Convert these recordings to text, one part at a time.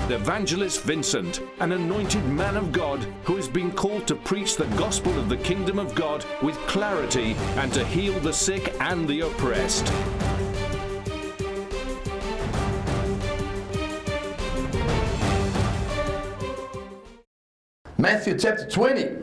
Evangelist Vincent, an anointed man of God who has been called to preach the gospel of the kingdom of God with clarity and to heal the sick and the oppressed. Matthew chapter 20.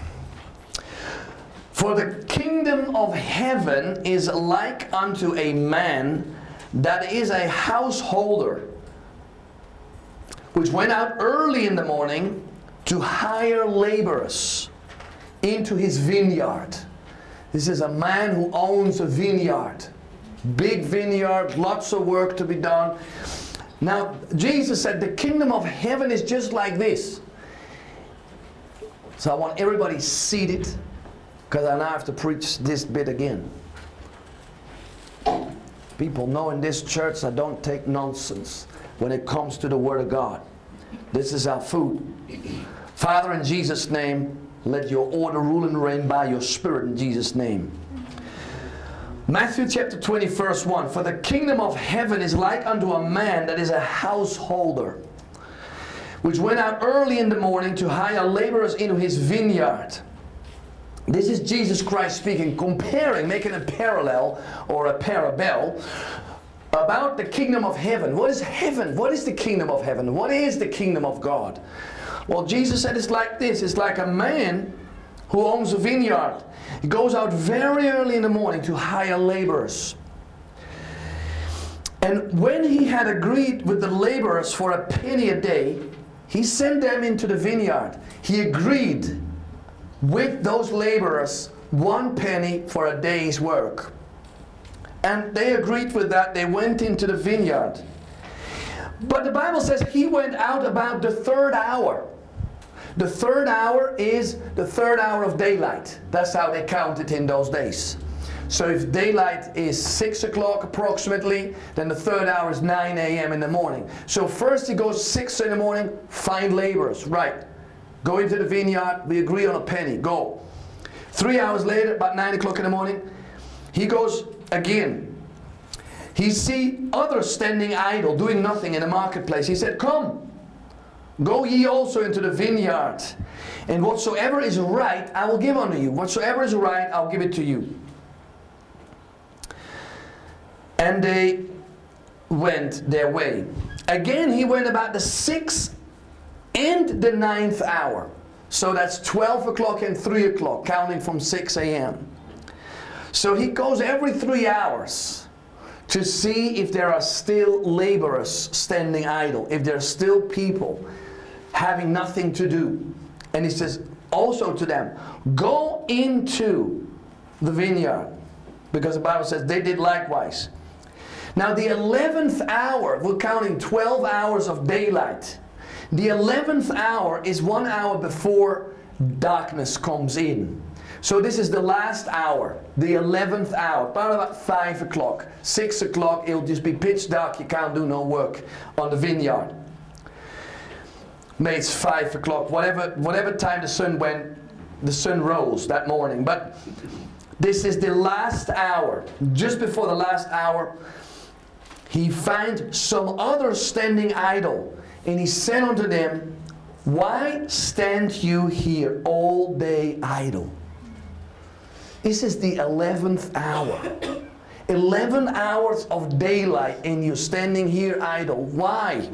For the kingdom of heaven is like unto a man that is a householder, which went out early in the morning to hire laborers into his vineyard. This is a man who owns a vineyard. Big vineyard, lots of work to be done. Now, Jesus said the kingdom of heaven is just like this. So I want everybody seated, because I now have to preach this bit again. People know in this church I don't take nonsense when it comes to the Word of God. This is our food. Father, in Jesus' name, let your order rule and reign by your Spirit in Jesus' name. Matthew chapter 20, verse 1. For the kingdom of heaven is like unto a man that is a householder, which went out early in the morning to hire laborers into his vineyard. This is Jesus Christ speaking, comparing, making a parallel or a parable about the kingdom of heaven. What is heaven? What is the kingdom of heaven? What is the kingdom of God? Well, Jesus said it's like this. It's like a man who owns a vineyard. He goes out very early in the morning to hire laborers. And when he had agreed with the laborers for a penny a day, he sent them into the vineyard. He agreed with those laborers 1 penny for a day's work. And they agreed with that. They went into the vineyard. But the Bible says he went out about the 3rd hour. The 3rd hour is the 3rd hour of daylight. That's how they counted in those days. So if daylight is 6 o'clock approximately, then the 3rd hour is 9 a.m. in the morning. So first he goes 6 in the morning, find laborers. Right. Go into the vineyard, we agree on a penny, go. 3 hours later, about 9 o'clock in the morning, he goes again. He see others standing idle, doing nothing in the marketplace. He said, come, go ye also into the vineyard, and whatsoever is right, I will give unto you. Whatsoever is right, I'll give it to you. And they went their way. Again, he went about the 6th and the 9th hour. So that's 12 o'clock and 3 o'clock, counting from 6 a.m. So he goes every 3 hours to see if there are still laborers standing idle, if there are still people having nothing to do. And he says also to them, go into the vineyard, because the Bible says they did likewise. Now the 11th hour, we're counting 12 hours of daylight. The 11th hour is 1 hour before darkness comes in. So this is the last hour, the 11th hour, about 5 o'clock. 6 o'clock, it'll just be pitch dark, you can't do no work on the vineyard. Maybe it's 5 o'clock, whatever time the sun rose that morning. But this is the last hour. Just before the last hour, he found some others standing idle. And he said unto them, why stand you here all day idle? This is the 11th hour. 11 hours of daylight and you're standing here idle. Why?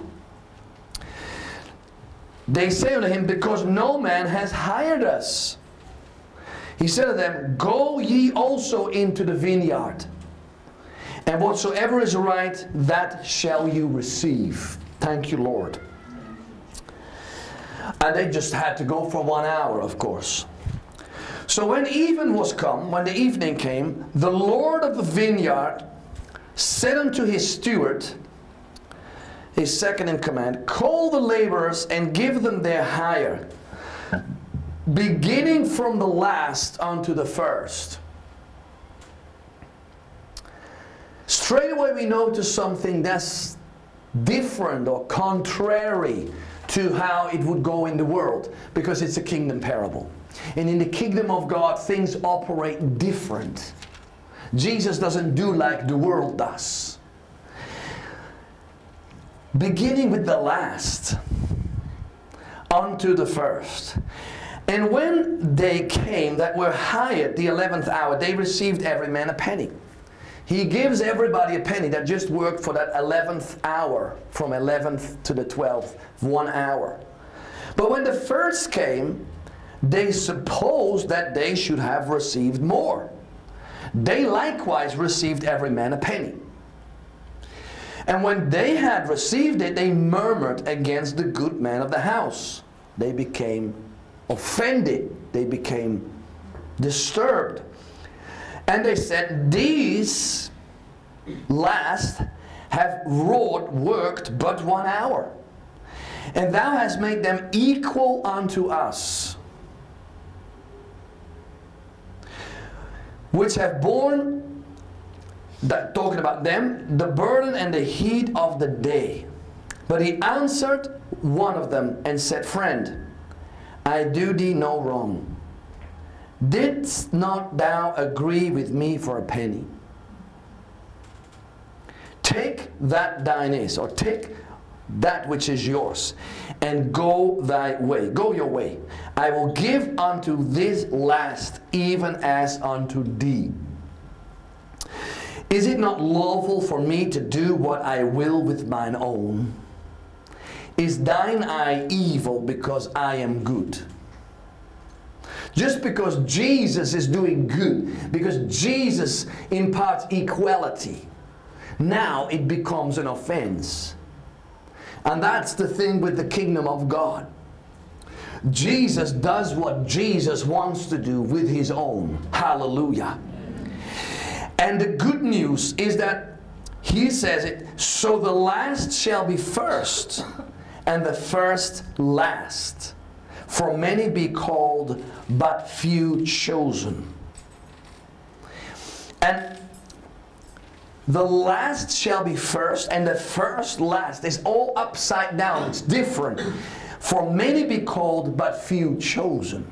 They say unto him, because no man has hired us. He said to them, go ye also into the vineyard, and whatsoever is right, that shall you receive. Thank you, Lord. And they just had to go for 1 hour, of course. So when even was come, when the evening came, the Lord of the vineyard said unto his steward, his second in command, call the laborers and give them their hire, beginning from the last unto the first. Straight away we notice something that's different or contrary to how it would go in the world, because it's a kingdom parable. And in the kingdom of God, things operate different. Jesus doesn't do like the world does. beginning with the last unto the first. And when they came that were hired the 11th hour, they received every man a penny. He gives everybody a penny that just worked for that 11th hour, from 11th to the 12th, 1 hour. But when the first came, they supposed that they should have received more. They likewise received every man a penny. And when they had received it, they murmured against the good man of the house. They became offended. They became disturbed. And they said, these last have worked but 1 hour. And thou hast made them equal unto us, which have borne, talking about them, the burden and the heat of the day. But he answered one of them and said, friend, I do thee no wrong. Didst not thou agree with me for a penny? Take that thine is, or take that which is yours, and go thy way. Go your way. I will give unto this last even as unto thee. Is it not lawful for me to do what I will with mine own? Is thine eye evil because I am good? Just because Jesus is doing good, because Jesus imparts equality, now it becomes an offense. And that's the thing with the kingdom of God. Jesus does what Jesus wants to do with his own. Hallelujah. And the good news is that he says it, so the last shall be first, and the first last. For many be called, but few chosen. And the last shall be first, and the first last. It's all upside down. It's different. For many be called, but few chosen.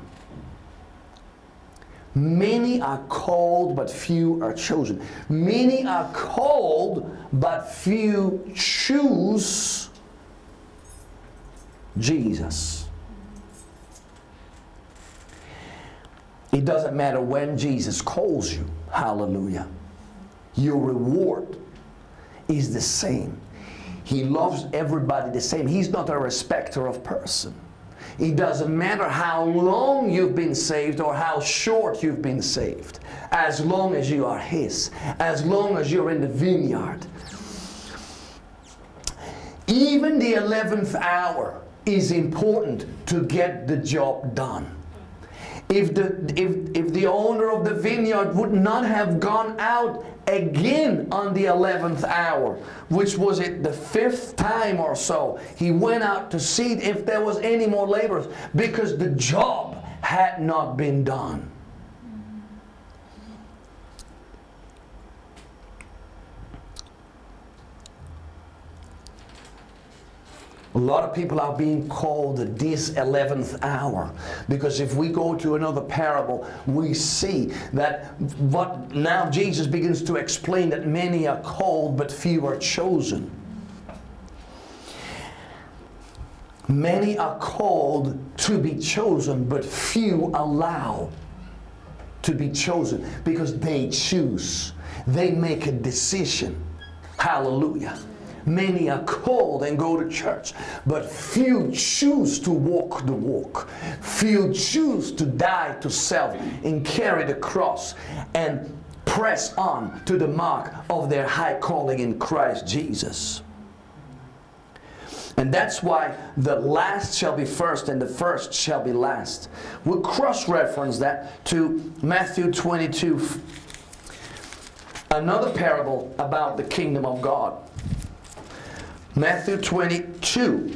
Many are called, but few are chosen. Many are called, but few choose Jesus. It doesn't matter when Jesus calls you. Hallelujah. Your reward is the same. He loves everybody the same. He's not a respecter of person. It doesn't matter how long you've been saved or how short you've been saved. As long as you are His. As long as you're in the vineyard. Even the 11th hour is important to get the job done. If the owner of the vineyard would not have gone out again on the 11th hour, which was it the 5th time or so, he went out to see if there was any more laborers, because the job had not been done. A lot of people are being called this 11th hour, because if we go to another parable, we see that what now Jesus begins to explain that many are called but few are chosen. Many are called to be chosen, but few allow to be chosen, because they choose. They make a decision. Hallelujah. Many are called and go to church, but few choose to walk the walk. Few choose to die to self and carry the cross and press on to the mark of their high calling in Christ Jesus. And that's why the last shall be first and the first shall be last. We'll cross-reference that to Matthew 22, another parable about the kingdom of God. Matthew 22.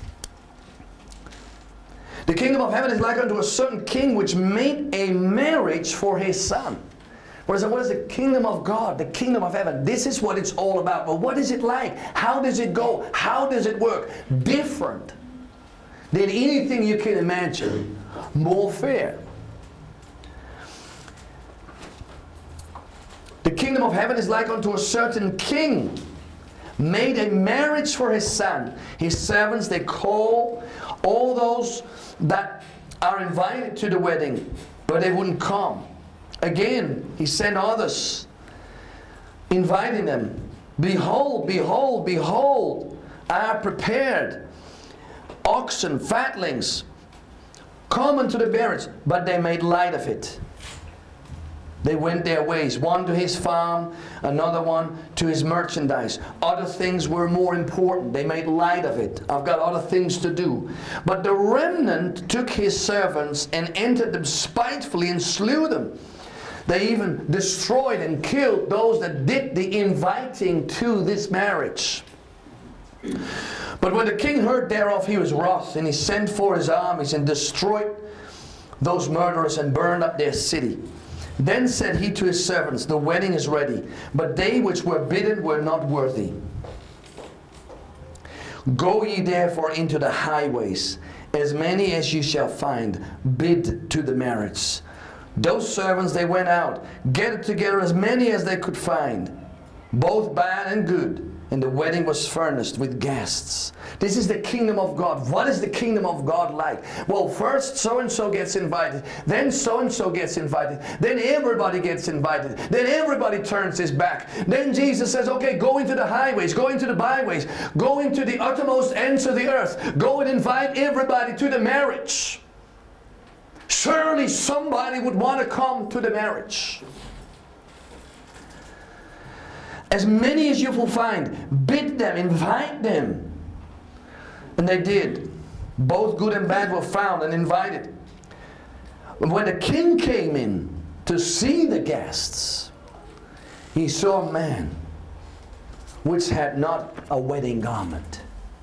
The kingdom of heaven is like unto a certain king which made a marriage for his son. What is the kingdom of God? The kingdom of heaven. This is what it's all about. But what is it like? How does it go? How does it work? Different than anything you can imagine. More fair. The kingdom of heaven is like unto a certain king made a marriage for his son. His servants, they call all those that are invited to the wedding, but they wouldn't come. Again, he sent others, inviting them. Behold, behold, behold, I have prepared oxen, fatlings, come unto the marriage. But they made light of it. They went their ways, one to his farm, another one to his merchandise. Other things were more important. They made light of it. I've got other things to do. But the remnant took his servants and entered them spitefully and slew them. They even destroyed and killed those that did the inviting to this marriage. But when the king heard thereof, he was wroth, and he sent for his armies and destroyed those murderers and burned up their city. Then said he to his servants, the wedding is ready, but they which were bidden were not worthy. Go ye therefore into the highways, as many as ye shall find, bid to the marriage. Those servants, they went out, gathered together as many as they could find, both bad and good, and the wedding was furnished with guests. This is the kingdom of God. What is the kingdom of God like? Well, first so-and-so gets invited, then so-and-so gets invited, then everybody gets invited, then everybody turns his back. Then Jesus says, okay, go into the highways, go into the byways, go into the uttermost ends of the earth, go and invite everybody to the marriage. Surely somebody would want to come to the marriage. As many as you will find, bid them, invite them. And they did. Both good and bad were found and invited. When the king came in to see the guests, he saw a man which had not a wedding garment.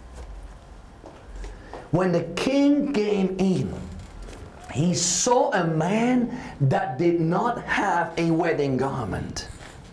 When the king came in, he saw a man that did not have a wedding garment.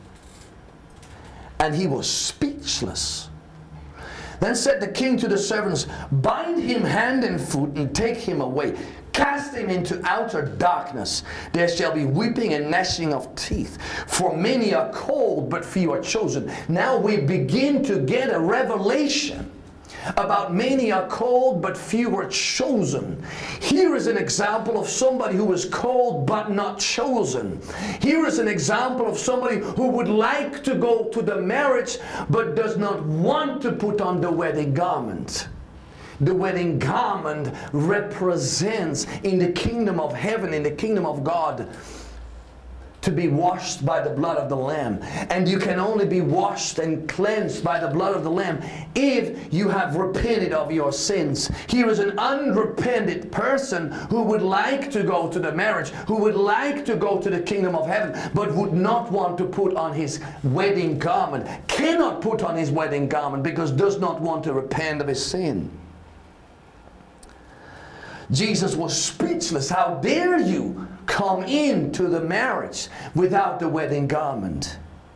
And he was speechless. Then said the king to the servants, bind him hand and foot and take him away. Cast him into outer darkness. There shall be weeping and gnashing of teeth. For many are called, but few are chosen. Now we begin to get a revelation about many are called, but few are chosen. Here is an example of somebody who was called but not chosen. Here is an example of somebody who would like to go to the marriage but does not want to put on the wedding garment. The wedding garment represents in the kingdom of heaven, in the kingdom of God, to be washed by the blood of the Lamb. And you can only be washed and cleansed by the blood of the Lamb if you have repented of your sins. Here is an unrepentant person who would like to go to the marriage, who would like to go to the kingdom of heaven, but would not want to put on his wedding garment, cannot put on his wedding garment because does not want to repent of his sin. Jesus was speechless. How dare you come into the marriage without the wedding garment?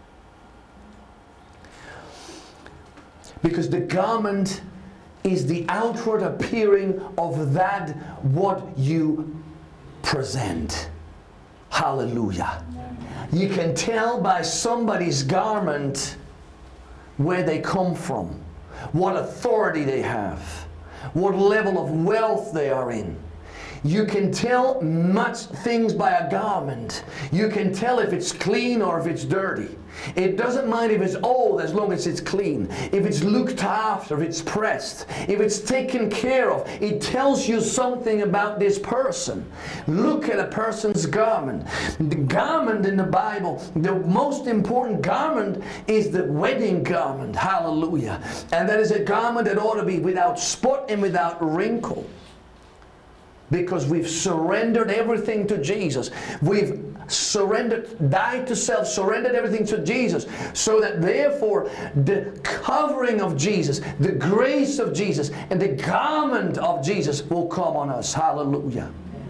Because the garment is the outward appearing of that what you present. Hallelujah. You can tell by somebody's garment where they come from, what authority they have, what level of wealth they are in. You can tell much things by a garment. You can tell if it's clean or if it's dirty. It doesn't mind if it's old as long as it's clean. If it's looked after, if it's pressed, if it's taken care of, it tells you something about this person. Look at a person's garment. The garment in the Bible, the most important garment is the wedding garment. Hallelujah. And that is a garment that ought to be without spot and without wrinkle. Because we've surrendered everything to Jesus. We've surrendered, died to self, surrendered everything to Jesus. So that therefore the covering of Jesus, the grace of Jesus, and the garment of Jesus will come on us. Hallelujah.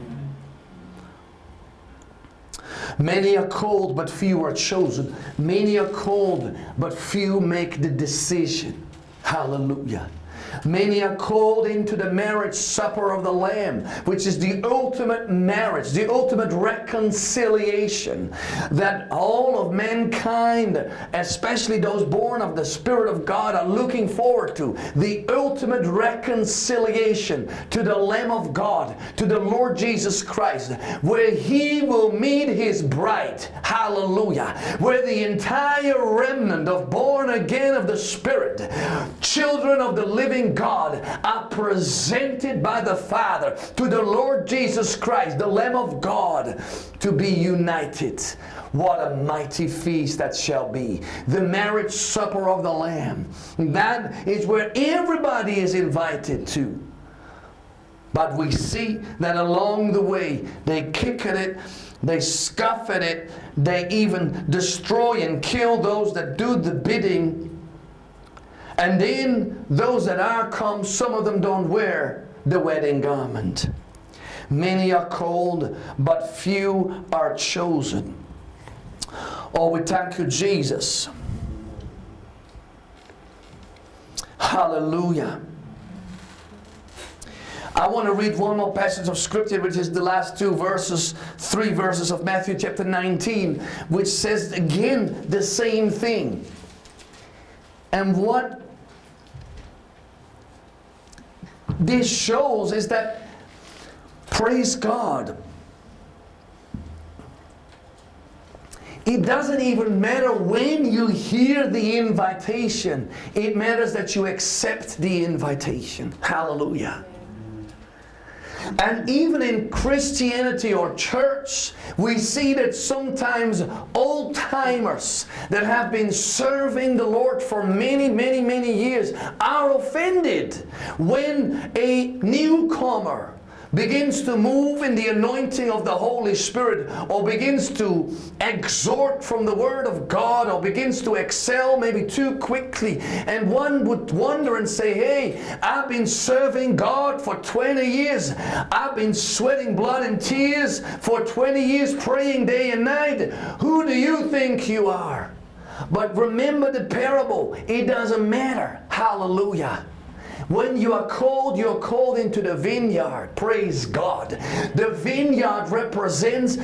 Many are called, but few are chosen. Many are called, but few make the decision. Hallelujah. Many are called into the marriage supper of the Lamb, which is the ultimate marriage, the ultimate reconciliation that all of mankind, especially those born of the Spirit of God, are looking forward to. The ultimate reconciliation to the Lamb of God, to the Lord Jesus Christ, where He will meet His bride. Hallelujah. Where the entire remnant of born again of the Spirit, children of the living God, are presented by the Father to the Lord Jesus Christ, the Lamb of God, to be united. What a mighty feast that shall be. The marriage supper of the Lamb. That is where everybody is invited to. But we see that along the way, they kick at it, they scoff at it, they even destroy and kill those that do the bidding. And then those that are come, some of them don't wear the wedding garment. Many are called, but few are chosen. Oh, we thank you, Jesus. Hallelujah. I want to read one more passage of Scripture, which is the last three verses of Matthew chapter 19, which says again the same thing. And what this shows is that, praise God, it doesn't even matter when you hear the invitation. It matters that you accept the invitation. Hallelujah. And even in Christianity or church, we see that sometimes old-timers that have been serving the Lord for many, many, many years are offended when a newcomer begins to move in the anointing of the Holy Spirit, or begins to exhort from the Word of God, or begins to excel maybe too quickly. And one would wonder and say, hey, I've been serving God for 20 years. I've been sweating blood and tears for 20 years, praying day and night. Who do you think you are? But remember the parable. It doesn't matter. Hallelujah. When you are called, you're called into the vineyard. Praise God. The vineyard represents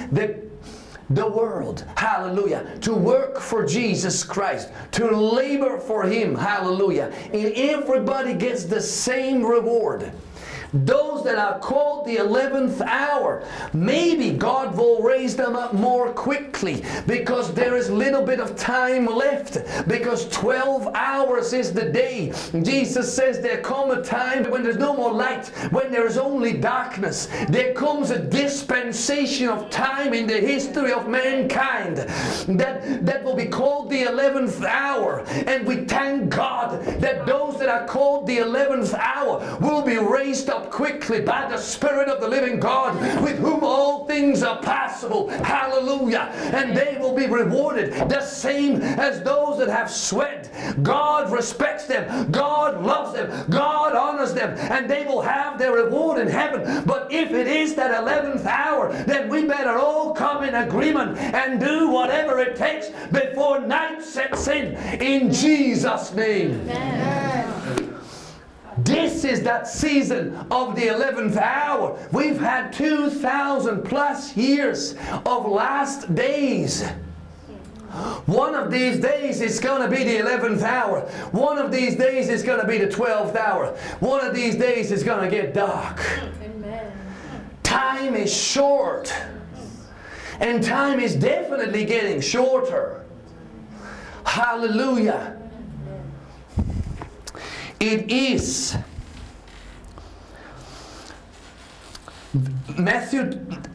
the world. Hallelujah. To work for Jesus Christ. To labor for Him. Hallelujah. And everybody gets the same reward. Those that are called the 11th hour, maybe God will raise them up more quickly, because there is little bit of time left, because 12 hours is the day. Jesus says there come a time when there's no more light, when there is only darkness. There comes a dispensation of time in the history of mankind that will be called the 11th hour. And we thank God that those that are called the 11th hour will be raised up quickly by the Spirit of the living God, with whom all things are possible. Hallelujah. And they will be rewarded the same as those that have sweat. God respects them. God loves them. God honors them. And they will have their reward in heaven. But if it is that 11th hour, then we better all come in agreement and do whatever it takes before night sets in Jesus' name. Amen. This is that season of the 11th hour. We've had 2,000 plus years of last days. One of these days is going to be the 11th hour. One of these days is going to be the 12th hour. One of these days is going to get dark. Amen. Time is short. And time is definitely getting shorter. Hallelujah. It is. Matthew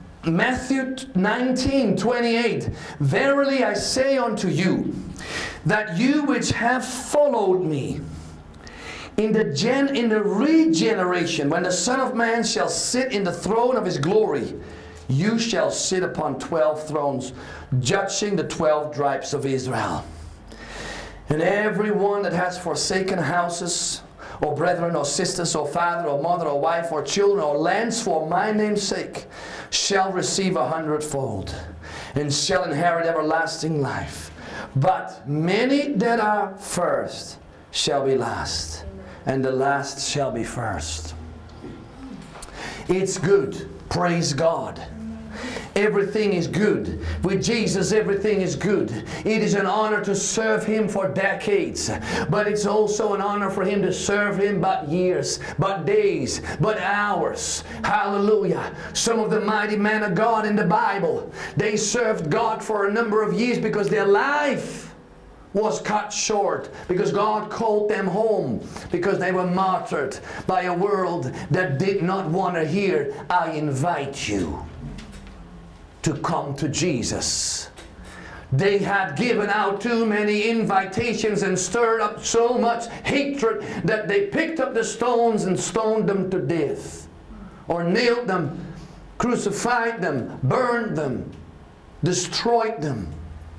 19:28. Verily I say unto you, that you which have followed me, in the regeneration, when the Son of Man shall sit in the throne of His glory, you shall sit upon 12 thrones, judging the 12 tribes of Israel. And everyone that has forsaken houses, or brethren, or sisters, or father, or mother, or wife, or children, or lands for my name's sake, shall receive 100-fold, and shall inherit everlasting life. But many that are first shall be last, and the last shall be first. It's good. Praise God. Everything is good. With Jesus, everything is good. It is an honor to serve Him for decades, but it's also an honor for Him to serve Him but years, but days, but hours. Hallelujah. Some of the mighty men of God in the Bible, they served God for a number of years because their life was cut short, because God called them home, because they were martyred by a world that did not want to hear, I invite you to come to Jesus. They had given out too many invitations and stirred up so much hatred that they picked up the stones and stoned them to death, or nailed them, crucified them, burned them, destroyed them.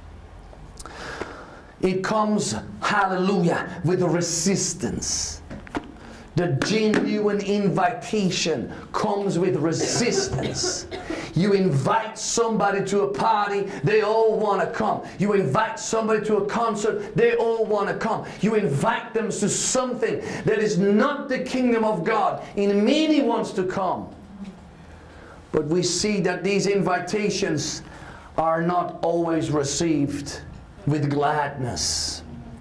It comes, hallelujah, with resistance. The genuine invitation comes with resistance. You invite somebody to a party, they all want to come. You invite somebody to a concert, they all want to come. You invite them to something that is not the kingdom of God, and many wants to come. But we see that these invitations are not always received with gladness.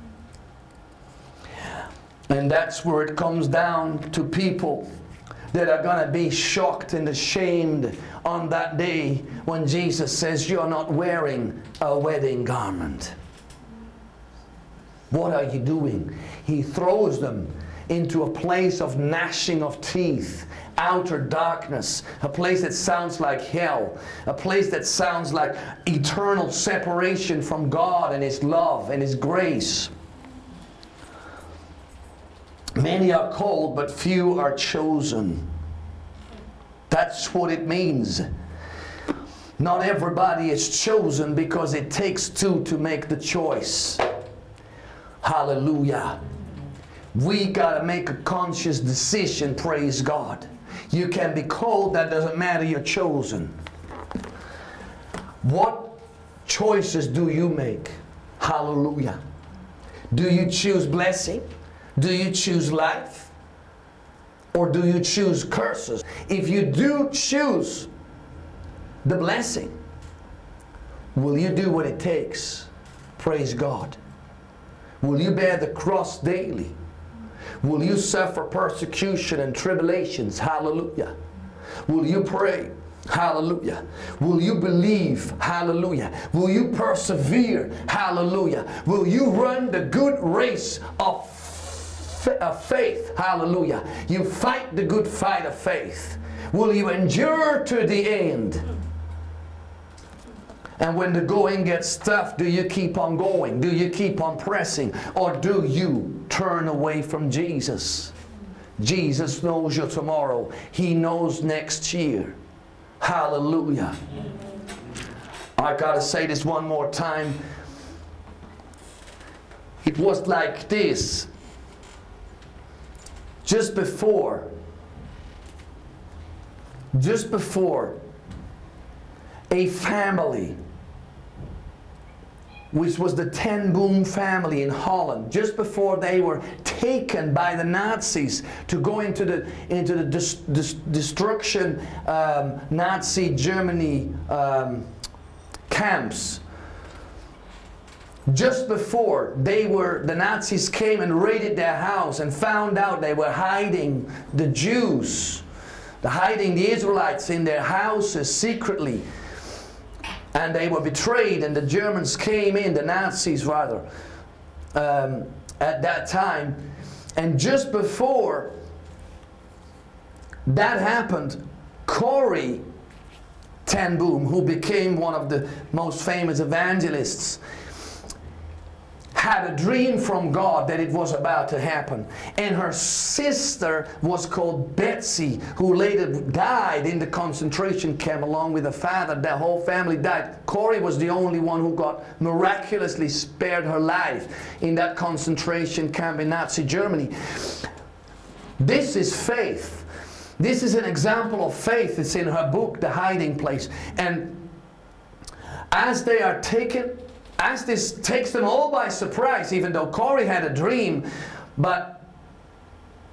And that's where it comes down to people that are going to be shocked and ashamed on that day when Jesus says, you're not wearing a wedding garment. What are you doing? He throws them into a place of gnashing of teeth, outer darkness, a place that sounds like hell, a place that sounds like eternal separation from God and His love and His grace. Many are called, but few are chosen. That's what it means. Not everybody is chosen because it takes two to make the choice. Hallelujah. We got to make a conscious decision, praise God. You can be called, that doesn't matter, you're chosen. What choices do you make? Hallelujah. Do you choose blessing? Do you choose life? Or do you choose curses? If you do choose the blessing, will you do what it takes? Praise God. Will you bear the cross daily? Will you suffer persecution and tribulations? Hallelujah. Will you pray? Hallelujah. Will you believe? Hallelujah. Will you persevere? Hallelujah. Will you run the good race of faith? Hallelujah. You fight the good fight of faith. Will you endure to the end? And when the going gets tough, do you keep on going? Do you keep on pressing? Or do you turn away from Jesus? Jesus knows your tomorrow. He knows next year. Hallelujah. I gotta say this one more time. It was like this. Just before a family, which was the Ten Boom family in Holland, just before they were taken by the Nazis to go into the destruction Nazi Germany camps. Just before the Nazis came and raided their house and found out they were hiding the Jews, hiding the Israelites in their houses secretly. And they were betrayed, and the Germans came in, the Nazis rather, at that time. And just before that happened, Corrie Ten Boom, who became one of the most famous evangelists, had a dream from God that it was about to happen. And her sister was called Betsy, who later died in the concentration camp along with her father. The whole family died. Corrie was the only one who got miraculously spared her life in that concentration camp in Nazi Germany. This is faith. This is an example of faith. It's in her book, The Hiding Place. And as they are taken, as this takes them all by surprise, even though Corrie had a dream, but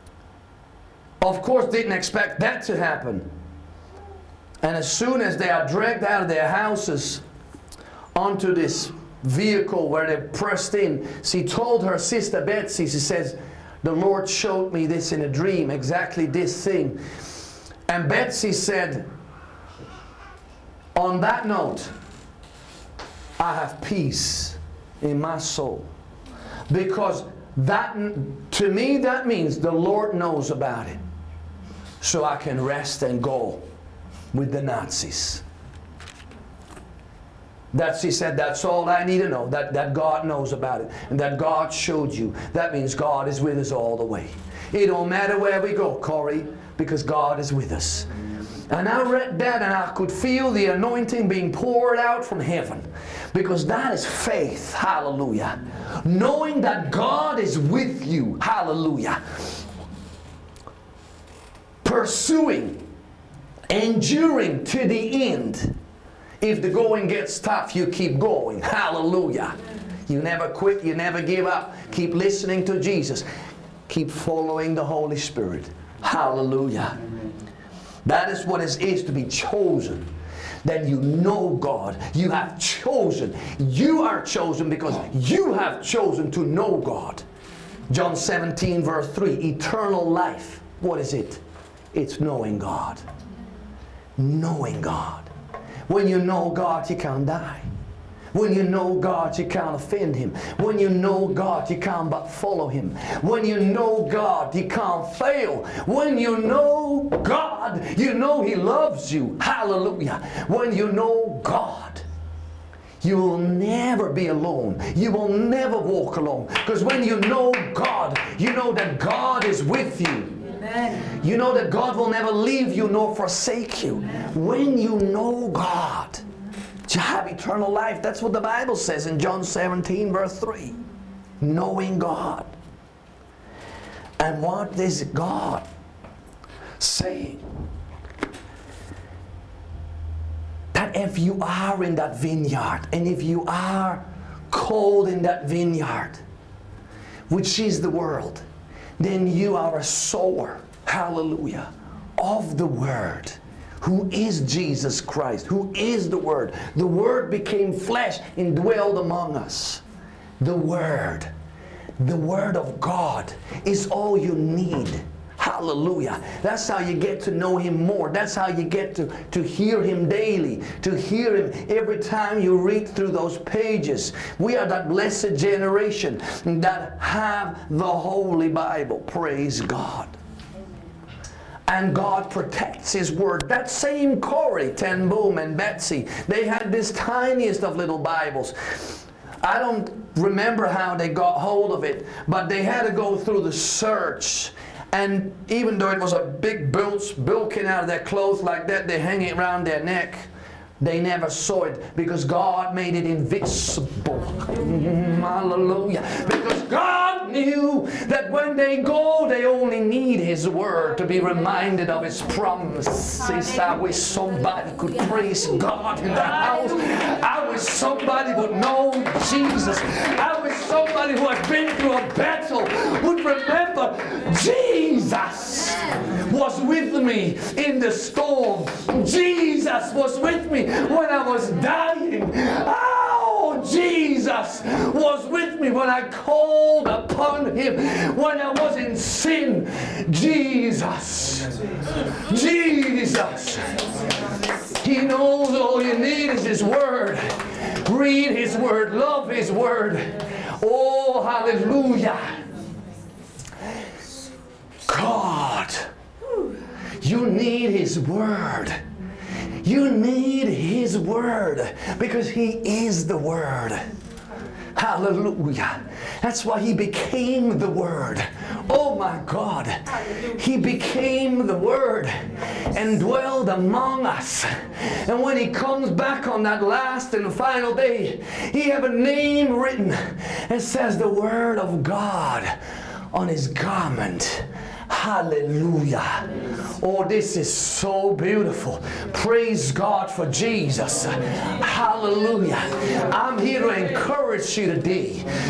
of course, didn't expect that to happen. And as soon as they are dragged out of their houses onto this vehicle where they pressed in, she told her sister Betsy, she says, the Lord showed me this in a dream, exactly this thing. And Betsy said, on that note, I have peace in my soul. Because that, to me, that means the Lord knows about it. So I can rest and go with the Nazis. That she said, that's all I need to know, that God knows about it, and that God showed you. That means God is with us all the way. It don't matter where we go, Corey, because God is with us. And I read that and I could feel the anointing being poured out from heaven, because that is faith. Hallelujah. Knowing that God is with you. Hallelujah. Pursuing, enduring to the end. If the going gets tough, you keep going. Hallelujah. You never quit, you never give up. Keep listening to Jesus. Keep following the Holy Spirit. Hallelujah. That is what it is to be chosen. Then you know God. You have chosen. You are chosen because you have chosen to know God. John 17 verse 3, eternal life. What is it? It's knowing God. Knowing God. When you know God, you can't die. When you know God, you can't offend Him. When you know God, you can't but follow Him. When you know God, you can't fail. When you know God, you know He loves you. Hallelujah. When you know God, you will never be alone. You will never walk alone. Because when you know God, you know that God is with you. Amen. You know that God will never leave you nor forsake you. Amen. When you know God, you have eternal life. That's what the Bible says in John 17 verse 3. Knowing God. And what is God saying? That if you are in that vineyard, and if you are called in that vineyard, which is the world, then you are a sower, hallelujah, of the Word, who is Jesus Christ, who is the Word. The Word became flesh and dwelled among us. The Word of God is all you need. Hallelujah. That's how you get to know Him more. That's how you get to hear Him daily, to hear Him every time you read through those pages. We are that blessed generation that have the Holy Bible. Praise God. And God protects His Word. That same Corey, Ten Boom, and Betsy, they had this tiniest of little Bibles. I don't remember how they got hold of it, but they had to go through the search. And even though it was a big bulking out of their clothes like that, they hang it around their neck. They never saw it because God made it invisible. Hallelujah. Because God knew that when they go, they only need His Word to be reminded of His promises. I wish somebody could praise God in the house. I wish somebody would know Jesus. I wish somebody who has been through a battle would remember Jesus was with me in the storm. Jesus was with me when I was dying. Oh, Jesus was with me when I called upon Him when I was in sin. Jesus. Jesus. He knows all you need is His Word. Read His Word. Love His Word. Oh, hallelujah. God. You need His Word. You need His Word because He is the Word. Hallelujah. That's why He became the Word. Oh my God. He became the Word and dwelled among us. And when He comes back on that last and final day, He have a name written. It says the Word of God on His garment. Hallelujah. Oh, this is so beautiful. Praise God for Jesus. Hallelujah. I'm here to encourage you today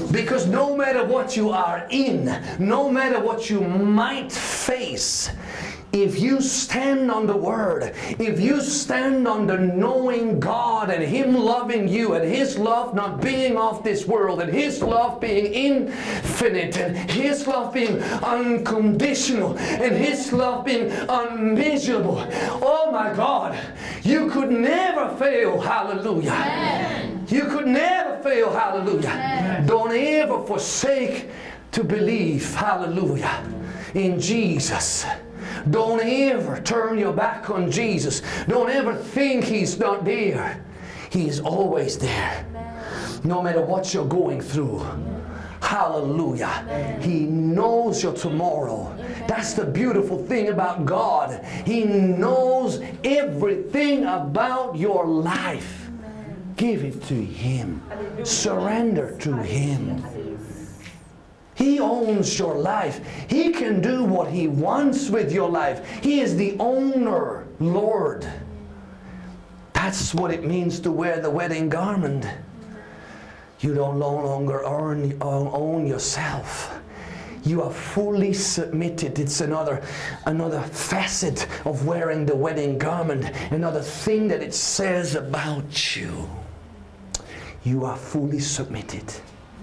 Because no matter what you are in, no matter what you might face, if you stand on the Word, if you stand on the knowing God and Him loving you and His love not being of this world and His love being infinite and His love being unconditional and His love being unmeasurable, oh my God, you could never fail. Hallelujah. Amen. You could never fail. Hallelujah. Amen. Don't ever forsake to believe. Hallelujah. In Jesus. Don't ever turn your back on Jesus. Don't ever think He's not there. He is always there. No matter what you're going through. Hallelujah. He knows your tomorrow. That's the beautiful thing about God. He knows everything about your life. Give it to Him. Surrender to Him. He owns your life. He can do what He wants with your life. He is the owner, Lord. That's what it means to wear the wedding garment. You don't no longer own yourself. You are fully submitted. It's another facet of wearing the wedding garment. Another thing that it says about you. You are fully submitted.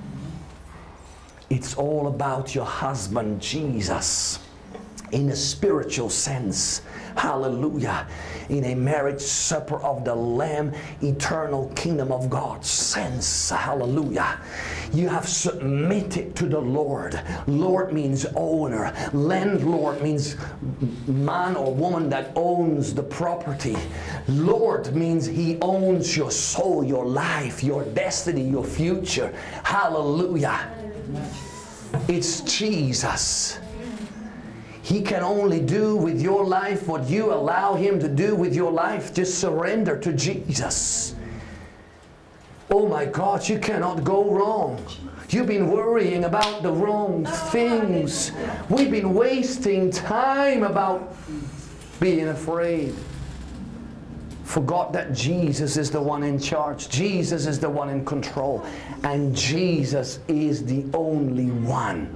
It's all about your husband, Jesus, in a spiritual sense. Hallelujah. In a marriage supper of the Lamb, eternal kingdom of God sense. Hallelujah. You have submitted to the Lord. Lord means owner. Landlord means man or woman that owns the property. Lord means He owns your soul, your life, your destiny, your future. Hallelujah. It's Jesus. He can only do with your life what you allow Him to do with your life. Just surrender to Jesus. Oh my God, you cannot go wrong. You've been worrying about the wrong things. We've been wasting time about being afraid. Forgot that Jesus is the one in charge. Jesus is the one in control. And Jesus is the only one.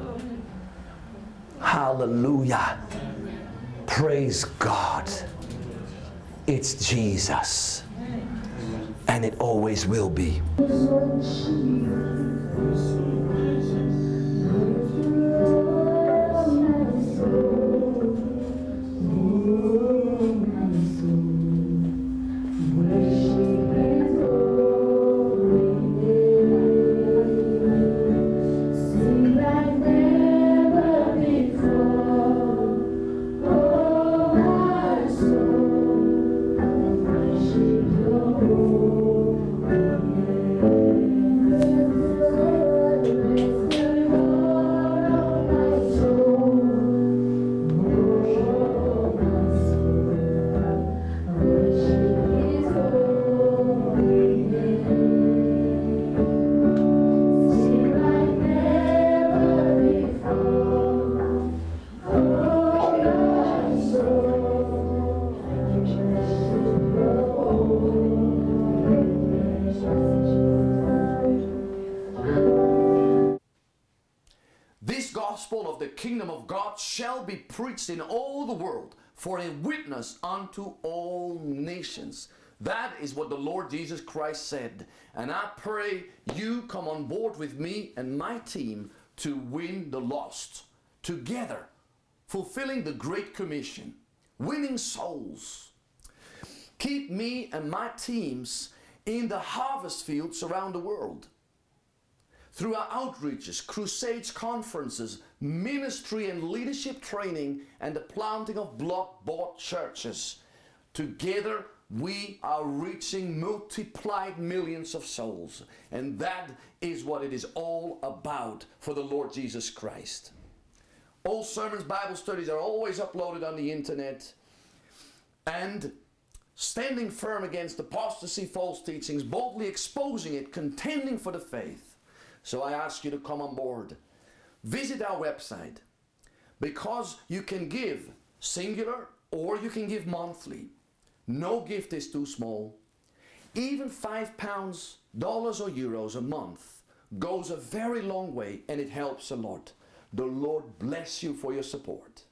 Hallelujah. Praise God. It's Jesus. And it always will be. Of the kingdom of God shall be preached in all the world for a witness unto all nations. That is what the Lord Jesus Christ said. And I pray you come on board with me and my team to win the lost. Together, fulfilling the Great Commission, winning souls. Keep me and my teams in the harvest fields around the world. Through our outreaches, crusades, conferences, ministry and leadership training, and the planting of block-bought churches. Together, we are reaching multiplied millions of souls. And that is what it is all about for the Lord Jesus Christ. All sermons, Bible studies are always uploaded on the internet. And standing firm against apostasy, false teachings, boldly exposing it, contending for the faith. So I ask you to come on board. Visit our website, because you can give singular or you can give monthly. No gift is too small. Even £5, dollars or euros a month goes a very long way and it helps a lot. The Lord bless you for your support.